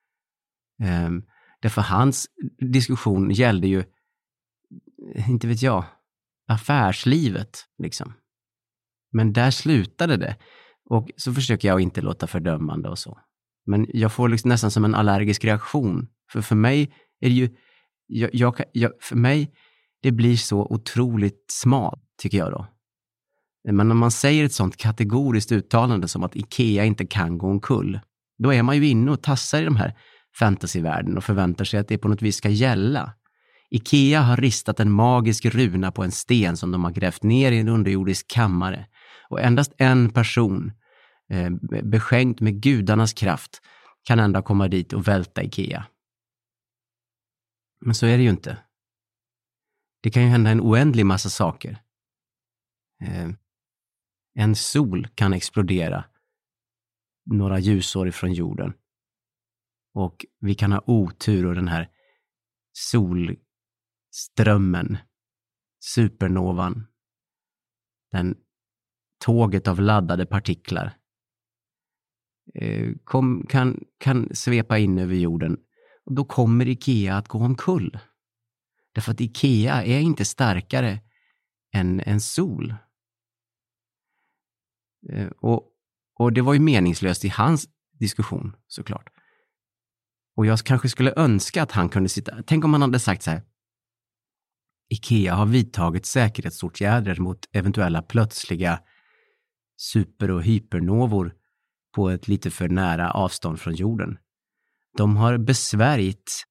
Därför hans diskussion gällde ju, inte vet jag, affärslivet liksom. Men där slutade det. Och så försöker jag inte låta fördömande och så. Men jag får liksom nästan som en allergisk reaktion. För mig är det ju, för mig det blir så otroligt smalt tycker jag då. Men när man säger ett sånt kategoriskt uttalande som att IKEA inte kan gå omkull, då är man ju inne och tassar i de här fantasyvärlden och förväntar sig att det på något vis ska gälla. IKEA har ristat en magisk runa på en sten som de har grävt ner i en underjordisk kammare. Och endast en person, beskänkt med gudarnas kraft, kan ändå komma dit och välta IKEA. Men så är det ju inte. Det kan ju hända en oändlig massa saker. En sol kan explodera några ljusår ifrån jorden. Och vi kan ha otur och den här solströmmen, supernovan, tåget av laddade partiklar kan svepa in över jorden. Och då kommer IKEA att gå omkull. Därför att IKEA är inte starkare än en sol. Och det var ju meningslöst i hans diskussion såklart. Och jag kanske skulle önska att han kunde sitta... Tänk om han hade sagt så här: IKEA har vidtagit säkerhetsåtgärder mot eventuella plötsliga super- och hypernovor på ett lite för nära avstånd från jorden. De har besvärjt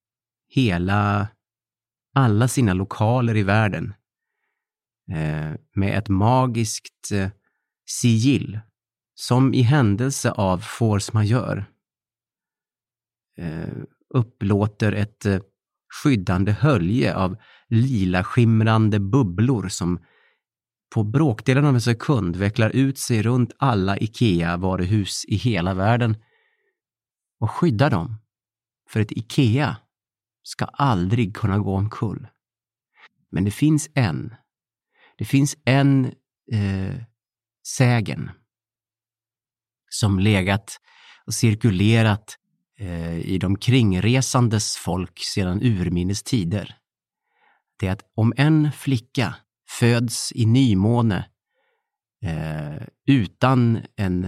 alla sina lokaler i världen med ett magiskt sigill som i händelse av force majeure upplåter ett skyddande hölje av lila skimrande bubblor som på bråkdelen av en sekund vecklar ut sig runt alla IKEA-varuhus i hela världen och skyddar dem. För ett IKEA ska aldrig kunna gå omkull. Men det finns en sägen som legat och cirkulerat i de kringresandes folk sedan urminnes tider. Det är att om en flicka föds i nymåne utan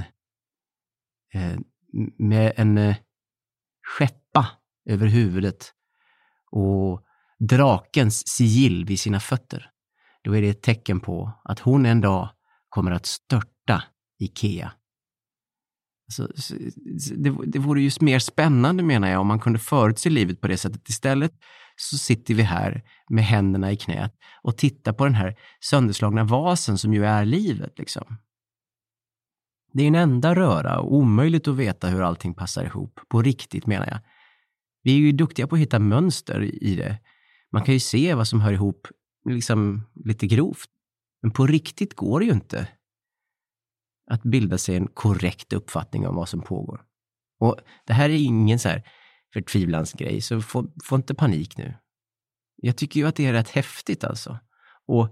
med en skeppa över huvudet och drakens sigill vid sina fötter, då är det ett tecken på att hon en dag kommer att störta IKEA. Alltså, det vore ju mer spännande menar jag om man kunde förutse livet på det sättet. Istället så sitter vi här med händerna i knät och tittar på den här sönderslagna vasen som ju är livet liksom. Det är en enda röra och omöjligt att veta hur allting passar ihop. På riktigt menar jag. Vi är ju duktiga på att hitta mönster i det. Man kan ju se vad som hör ihop liksom lite grovt. Men på riktigt går det ju inte att bilda sig en korrekt uppfattning om vad som pågår. Och det här är ingen så här förtvivlansgrej, så få inte panik nu. Jag tycker ju att det är rätt häftigt alltså. Och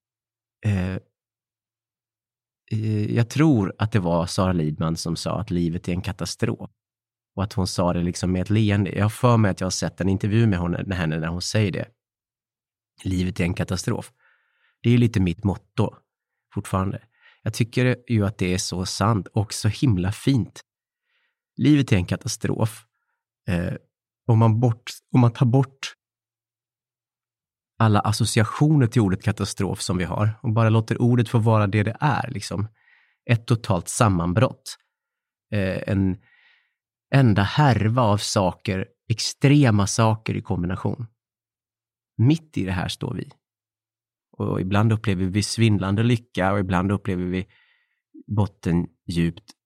jag tror att det var Sara Lidman som sa att livet är en katastrof. Och att hon sa det liksom med ett leende. Jag har för mig att jag har sett en intervju med henne när hon säger det. Livet är en katastrof. Det är ju lite mitt motto fortfarande. Jag tycker ju att det är så sant och så himla fint. Livet är en katastrof. Om man tar bort alla associationer till ordet katastrof som vi har och bara låter ordet få vara det det är, liksom ett totalt sammanbrott. En enda härva av saker, extrema saker i kombination. Mitt i det här står vi. Och ibland upplever vi svindlande lycka och ibland upplever vi bottendjupt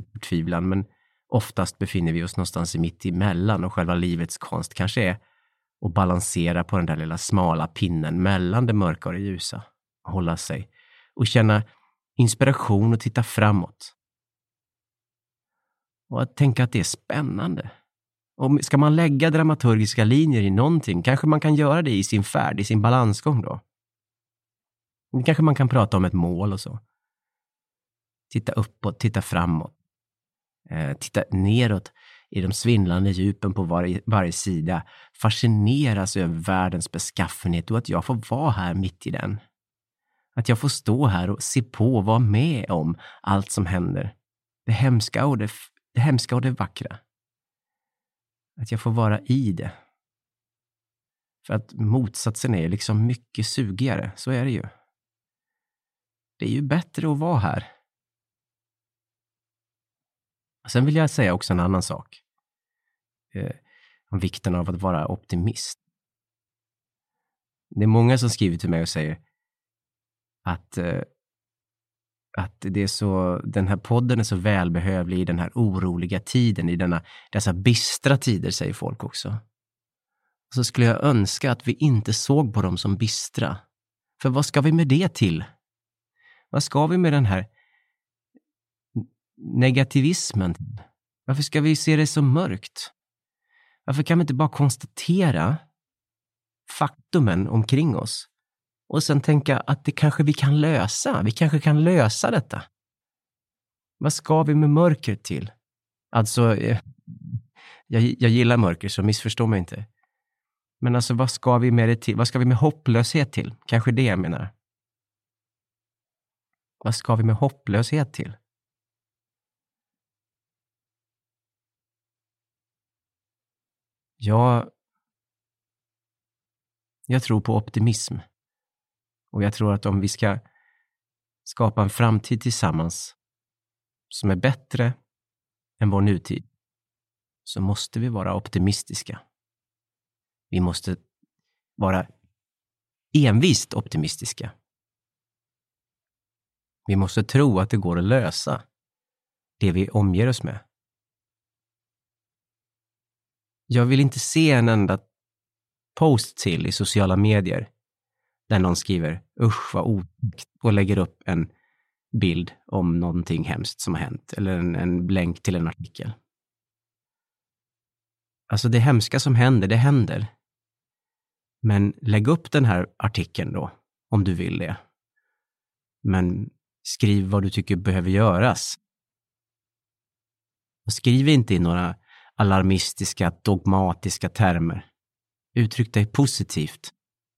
förtvivlan, men oftast befinner vi oss någonstans i mitt emellan och själva livets konst kanske är och balansera på den där lilla smala pinnen mellan det mörka och det ljusa. Hålla sig och känna inspiration och titta framåt. Och att tänka att det är spännande. Och ska man lägga dramaturgiska linjer i någonting, kanske man kan göra det i sin färd, i sin balansgång då. Kanske man kan prata om ett mål och så. Titta uppåt, titta framåt. Titta neråt i de svindlande djupen på varje sida. Fascineras över världens beskaffenhet och att jag får vara här mitt i den. Att jag får stå här och se på och vara med om allt som händer. Det hemska och det vackra. Att jag får vara i det. För att motsatsen är liksom mycket sugigare. Så är det ju. Det är ju bättre att vara här. Sen vill jag säga också en annan sak. Om vikten av att vara optimist. Det är många som skriver till mig och säger att det är så, den här podden är så välbehövlig i den här oroliga tiden, i dessa bistra tider, säger folk också. Så skulle jag önska att vi inte såg på dem som bistra. För vad ska vi med det till? Vad ska vi med den här negativismen? Varför ska vi se det så mörkt? Varför kan vi inte bara konstatera faktumen omkring oss och sen tänka att det kanske vi kan lösa? Vi kanske kan lösa detta. Vad ska vi med mörker till? Alltså, jag gillar mörker, så missförstå mig inte. Men alltså, vad ska vi med det till? Vad ska vi med hopplöshet till? Kanske det jag menar. Vad ska vi med hopplöshet till? Jag tror på optimism. Och jag tror att om vi ska skapa en framtid tillsammans som är bättre än vår nutid, så måste vi vara optimistiska. Vi måste vara envist optimistiska. Vi måste tro att det går att lösa det vi omger oss med. Jag vill inte se en enda post till i sociala medier där någon skriver usch vad otäckt och lägger upp en bild om någonting hemskt som har hänt eller en länk till en artikel. Alltså det hemska som händer, det händer. Men lägg upp den här artikeln då, om du vill det. Men skriv vad du tycker behöver göras. Och skriv inte i några alarmistiska, dogmatiska termer. Uttryck dig positivt.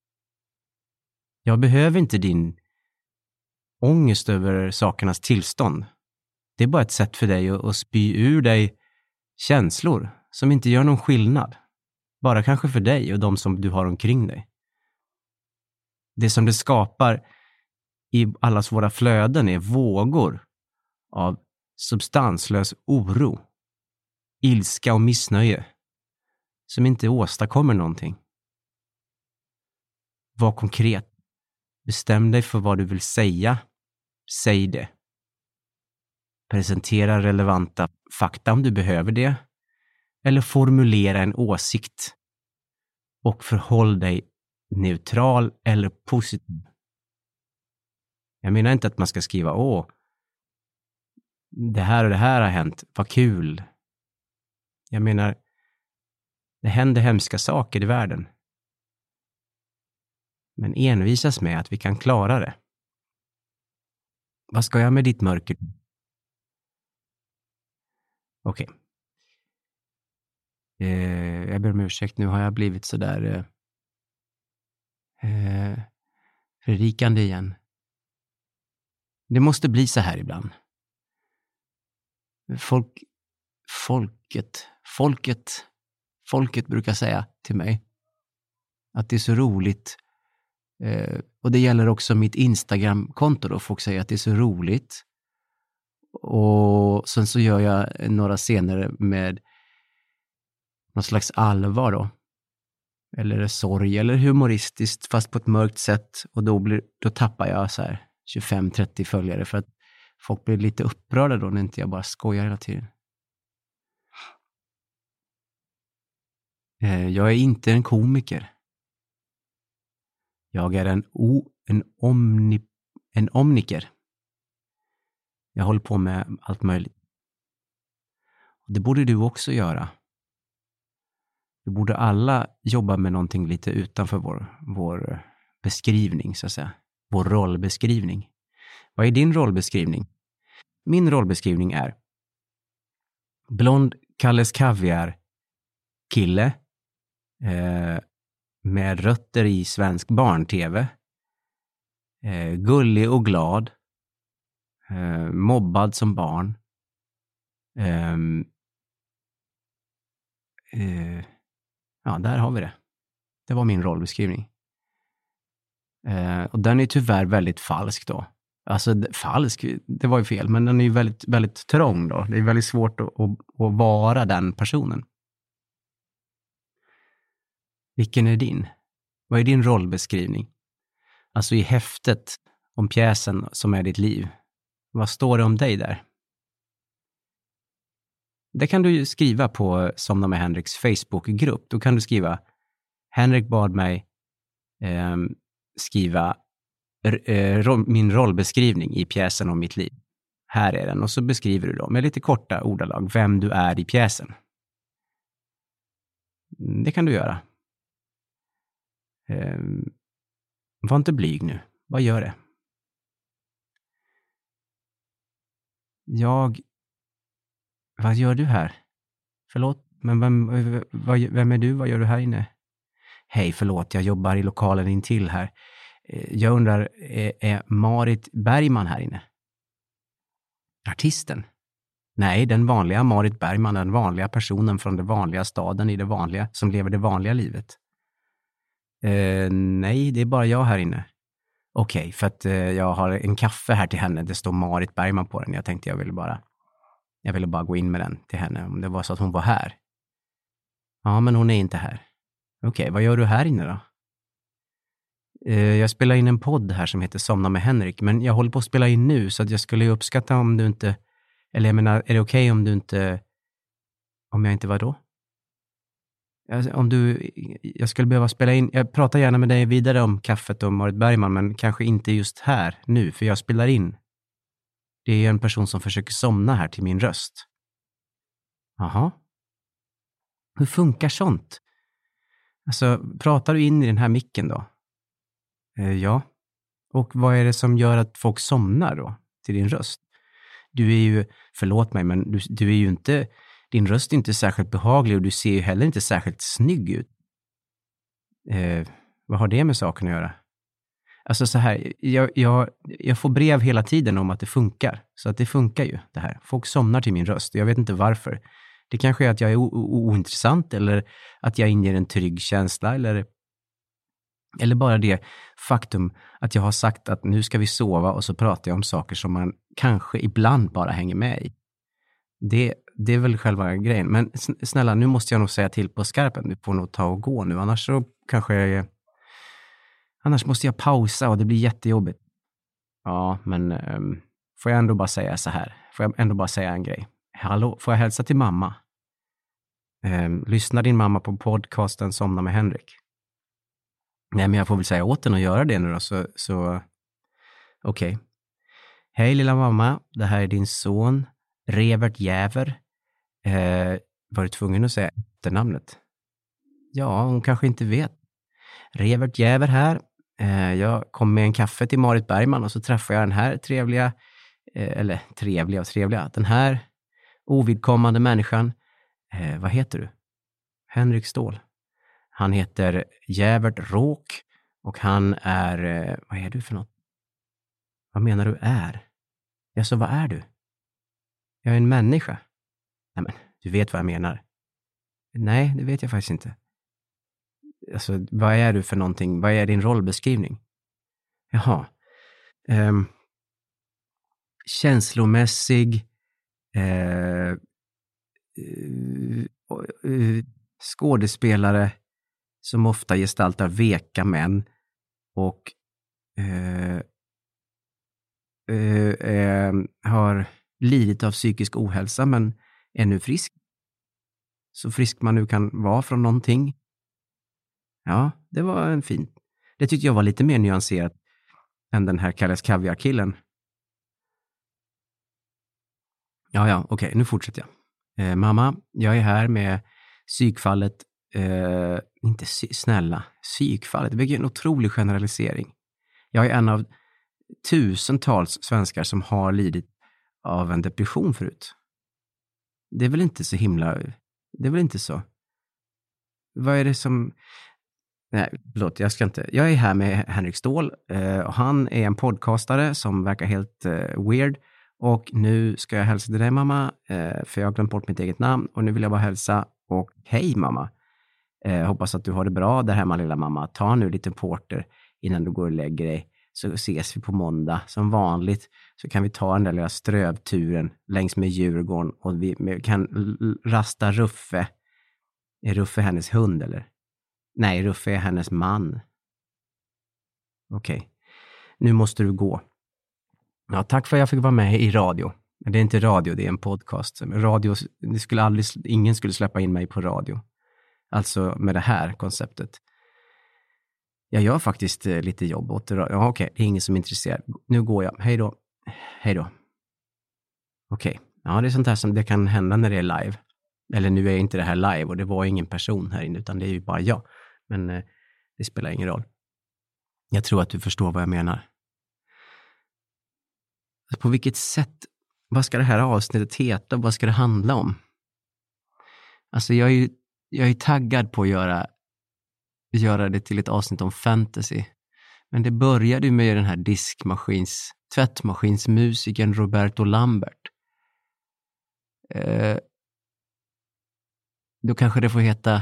Jag behöver inte din ångest över sakernas tillstånd. Det är bara ett sätt för dig att spy ur dig känslor som inte gör någon skillnad. Bara kanske för dig och de som du har omkring dig. Det som det skapar i allas våra flöden är vågor av substanslös oro, ilska och missnöje som inte åstadkommer någonting. Var konkret. Bestäm dig för vad du vill säga. Säg det. Presentera relevanta fakta om du behöver det. Eller formulera en åsikt. Och förhåll dig neutral eller positiv. Jag menar inte att man ska skriva det här och det här har hänt. Vad kul. Jag menar, det händer hemska saker i världen. Men envisas med att vi kan klara det. Vad ska jag med ditt mörker? Okej. Jag ber om ursäkt, nu har jag blivit så där predikande igen. Det måste bli så här ibland. Folket brukar säga till mig att det är så roligt. Och det gäller också mitt Instagram-konto då. Folk säger att det är så roligt. Och sen så gör jag några scener med någon slags allvar då. Eller sorg eller humoristiskt fast på ett mörkt sätt. Och då tappar jag så här 25-30 följare för att folk blir lite upprörda då när inte jag bara skojar hela tiden. Jag är inte en komiker. Jag är en omniker. Jag håller på med allt möjligt. Det borde du också göra. Vi borde alla jobba med någonting lite utanför vår beskrivning, så att säga. Vår rollbeskrivning. Vad är din rollbeskrivning? Min rollbeskrivning är blond Kalles Kaviar kille med rötter i svensk barn-tv. Gullig och glad. Mobbad som barn. Ja, där har vi det. Det var min rollbeskrivning. Och den är tyvärr väldigt falsk då. Alltså falsk, det var ju fel, men den är ju väldigt, väldigt trång då. Det är väldigt svårt att vara den personen. Vilken är din? Vad är din rollbeskrivning? Alltså i häftet om pjäsen som är ditt liv. Vad står det om dig där? Det kan du skriva på Somna med Henriks Facebookgrupp. Då kan du skriva Henrik bad mig skriva min rollbeskrivning i pjäsen om mitt liv. Här är den. Och så beskriver du då med lite korta ordalag vem du är i pjäsen. Det kan du göra. Var inte blyg nu. Vad gör det? Vad gör du här? Förlåt, men vem är du? Vad gör du här inne? Hej, förlåt, jag jobbar i lokalen intill här. Jag undrar, är Marit Bergman här inne? Artisten? Nej, den vanliga Marit Bergman, den vanliga personen från den vanliga staden i det vanliga, som lever det vanliga livet. Nej, det är bara jag här inne. Okej, för att jag har en kaffe här till henne. Det står Marit Bergman på den. Jag tänkte jag ville bara gå in med den till henne om det var så att hon var här. Ja, men hon är inte här. Okej, vad gör du här inne då? Jag spelar in en podd här som heter Somna med Henrik, men jag håller på att spela in nu så att jag skulle uppskatta om du inte, eller jag menar, är det okej om jag inte var då? Jag skulle behöva spela in, jag pratar gärna med dig vidare om kaffet och Marit Bergman, men kanske inte just här nu, för jag spelar in. Det är en person som försöker somna här till min röst. Jaha. Hur funkar sånt? Alltså, pratar du in i den här micken då? Ja. Och vad är det som gör att folk somnar då till din röst? Du är ju, förlåt mig, men du är ju inte, din röst är inte särskilt behaglig och du ser ju heller inte särskilt snygg ut. Vad har det med saken att göra? Alltså så här, jag får brev hela tiden om att det funkar. Så att det funkar ju det här. Folk somnar till min röst. Jag vet inte varför. Det kanske är att jag är ointressant eller att jag inger en trygg känsla eller bara det faktum att jag har sagt att nu ska vi sova och så pratar jag om saker som man kanske ibland bara hänger med i. Det är väl själva grejen. Men snälla, nu måste jag nog säga till på skarpen. Du får nog ta och gå nu. Annars måste jag pausa och det blir jättejobbigt. Ja, men får jag ändå bara säga så här. Får jag ändå bara säga en grej. Hallå, får jag hälsa till mamma? Lyssnar din mamma på podcasten Somna med Henrik? Nej, men jag får väl säga åt den att göra det nu då. Så okej. Hej lilla mamma, det här är din son Revert Jäver. Var du tvungen att säga efternamnet? Ja, hon kanske inte vet. Revert Jäver här. Jag kom med en kaffe till Marit Bergman och så träffade jag den här trevliga, den här ovidkommande människan. Vad heter du? Henrik Ståhl. Han heter Jävert Råk och han är, vad är du för något? Vad menar du är? Ja, så vad är du? Jag är en människa. Nej, men du vet vad jag menar. Nej, det vet jag faktiskt inte. Alltså, vad är du för någonting? Vad är din rollbeskrivning? Jaha. Känslomässig skådespelare som ofta gestaltar veka män och har lidit av psykisk ohälsa men är nu frisk. Så frisk man nu kan vara från någonting. Ja, det var en fin. Det tyckte jag var lite mer nyanserat än den här Kalles Kaviar-killen. Ja, okej, nu fortsätter jag. Mamma, jag är här med psykfallet. Inte snälla, psykfallet. Det är en otrolig generalisering. Jag är en av tusentals svenskar som har lidit av en depression förut. Det är väl inte så himla... Det är väl inte så. Vad är det som... Nej, förlåt, jag ska inte... Jag är här med Henrik Ståhl. Och han är en podcastare som verkar helt weird. Och nu ska jag hälsa till dig, mamma. För jag har glömt bort mitt eget namn. Och nu vill jag bara hälsa. Och hej, mamma. Hoppas att du har det bra där hemma, lilla mamma. Ta nu lite porter innan du går och lägger dig. Så ses vi på måndag. Som vanligt så kan vi ta den där lilla strövturen längs med Djurgården. Och vi kan rasta Ruffe. Är Ruffe hennes hund eller? Nej, Ruffe är hennes man. Okej. Nu måste du gå. Ja, tack för att jag fick vara med i radio. Det är inte radio, det är en podcast. Radio, ingen skulle släppa in mig på radio. Alltså med det här konceptet. Jag gör faktiskt lite jobb åt radio. Ja, okej, det är ingen som är intresserad. Nu går jag. Hej då. Hej då. Okej. Ja, det är sånt här som det kan hända när det är live. Eller nu är inte det här live och det var ingen person här inne utan det är ju bara jag. Men det spelar ingen roll. Jag tror att du förstår vad jag menar. På vilket sätt, vad ska det här avsnittet heta? Vad ska det handla om? Alltså jag är taggad på att göra det till ett avsnitt om fantasy. Men det började ju med den här tvättmaskinsmusikern Roberto Lambert. Då kanske det får heta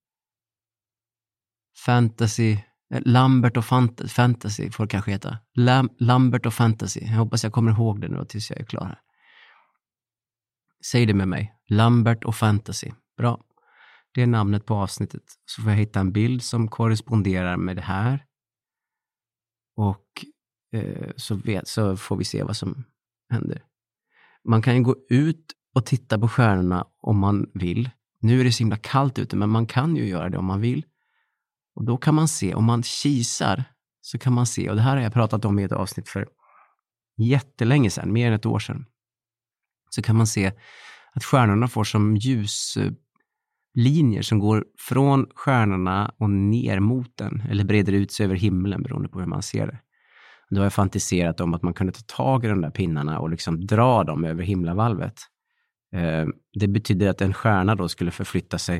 fantasy. Lambert och fantasy får det kanske heta. Lambert och fantasy. Jag hoppas jag kommer ihåg det nu tills jag är klar. Säg det med mig. Lambert och fantasy. Bra. Det är namnet på avsnittet. Så får jag hitta en bild som korresponderar med det här. Och så får vi se vad som händer. Man kan ju gå ut och titta på stjärnorna om man vill. Nu är det så himla kallt ute, men man kan ju göra det om man vill. Och då kan man se, om man kisar så kan man se, och det här har jag pratat om i ett avsnitt för jättelänge sedan, mer än ett år sedan. Så kan man se att stjärnorna får som ljuslinjer som går från stjärnorna och ner mot den, eller breder ut sig över himlen beroende på hur man ser det. Då har jag fantiserat om att man kunde ta tag i de där pinnarna och liksom dra dem över himlavalvet. Det betyder att en stjärna då skulle förflytta sig.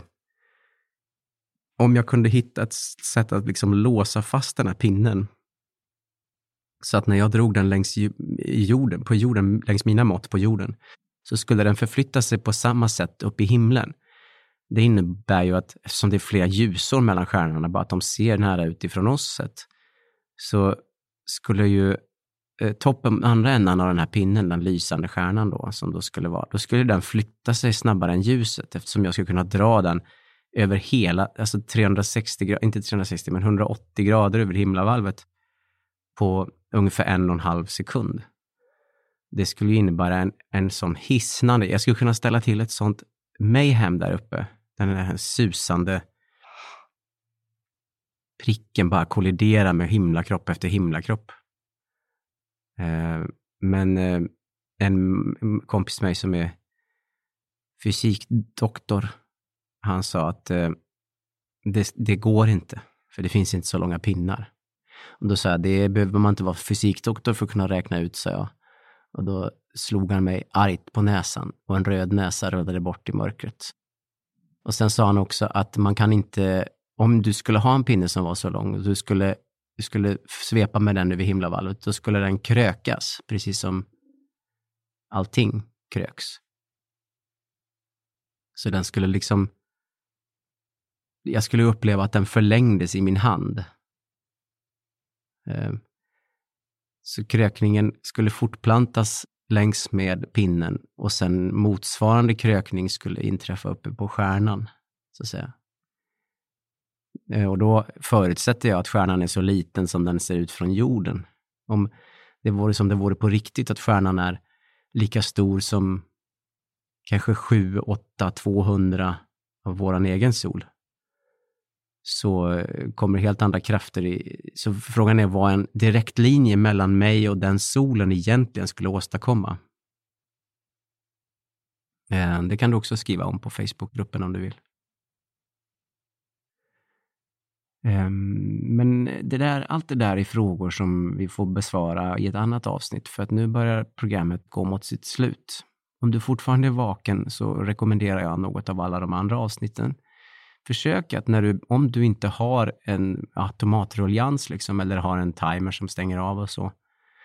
Om jag kunde hitta ett sätt att liksom låsa fast den här pinnen så att när jag drog den längs jorden, längs mina mått på jorden, så skulle den förflytta sig på samma sätt upp i himlen. Det innebär ju att eftersom det är flera ljusår mellan stjärnorna, bara att de ser nära utifrån oss sett, så skulle ju toppen, andra änden av den här pinnen, den lysande stjärnan då, som då skulle den flytta sig snabbare än ljuset, eftersom jag skulle kunna dra den över hela, alltså 360 grader, inte 360 men 180 grader över himlavalvet på ungefär 1,5 sekund. Det skulle innebära en sån hisnande, jag skulle kunna ställa till ett sånt mayhem där uppe, den här susande pricken bara kollidera med himlakropp efter himlakropp. Men en kompis med mig som är fysikdoktor, han sa att det går inte, för det finns inte så långa pinnar. Och då sa jag, det behöver man inte vara fysikdoktor för att kunna räkna ut, sa jag. Och då slog han mig argt på näsan och en röd näsa rödade bort i mörkret. Och sen sa han också att man kan inte, om du skulle ha en pinne som var så lång och du skulle svepa med den över himlavalvet, då skulle den krökas, precis som allting kröks. Så den skulle liksom, jag skulle uppleva att den förlängdes i min hand. Så krökningen skulle fortplantas längs med pinnen och sen motsvarande krökning skulle inträffa uppe på stjärnan, så att säga. Och då förutsätter jag att stjärnan är så liten som den ser ut från jorden. Om det vore som det vore på riktigt, att stjärnan är lika stor som kanske 7, 8, 200 av våran egen sol, så kommer helt andra krafter så frågan är vad en direkt linje mellan mig och den solen egentligen skulle åstadkomma. Det kan du också skriva om på Facebookgruppen om du vill. Men allt det där är frågor som vi får besvara i ett annat avsnitt, för att nu börjar programmet gå mot sitt slut. Om du fortfarande är vaken så rekommenderar jag något av alla de andra avsnitten. Försök att om du inte har en automatruljans liksom, eller har en timer som stänger av och så,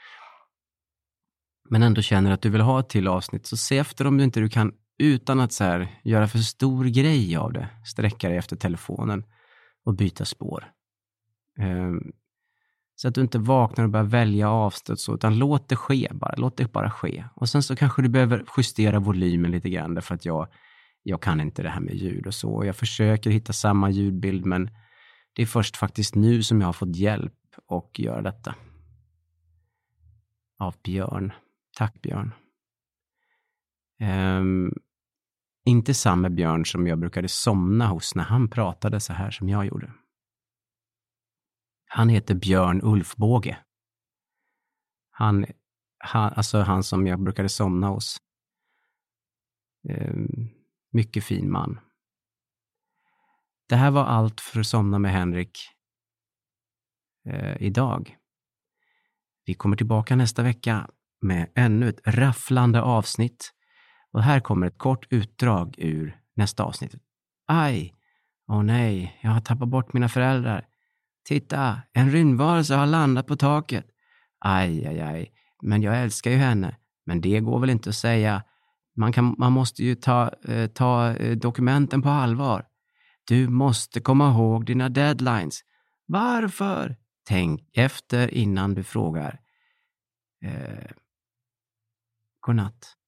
men ändå känner att du vill ha ett till avsnitt, så se efter om du kan, utan att så här, göra för stor grej av det, sträcka dig efter telefonen och byta spår. Så att du inte vaknar och börjar välja avsnitt så, utan låt det bara ske. Och sen så kanske du behöver justera volymen lite grann, därför att jag kan inte det här med ljud och så. Jag försöker hitta samma ljudbild, men det är först faktiskt nu som jag har fått hjälp att göra detta. Av Björn. Tack Björn. Inte samma Björn som jag brukade somna hos när han pratade så här som jag gjorde. Han heter Björn Ulfbåge. Han som jag brukade somna hos. Mycket fin man. Det här var allt för att somna med Henrik idag. Vi kommer tillbaka nästa vecka med ännu ett rafflande avsnitt. Och här kommer ett kort utdrag ur nästa avsnitt. Aj! Åh nej, jag har tappat bort mina föräldrar. Titta, en rymdvarelse har landat på taket. Aj. Men jag älskar ju henne. Men det går väl inte att säga. Man måste ju ta dokumenten på allvar. Du måste komma ihåg dina deadlines. Varför? Tänk efter innan du frågar. Godnatt.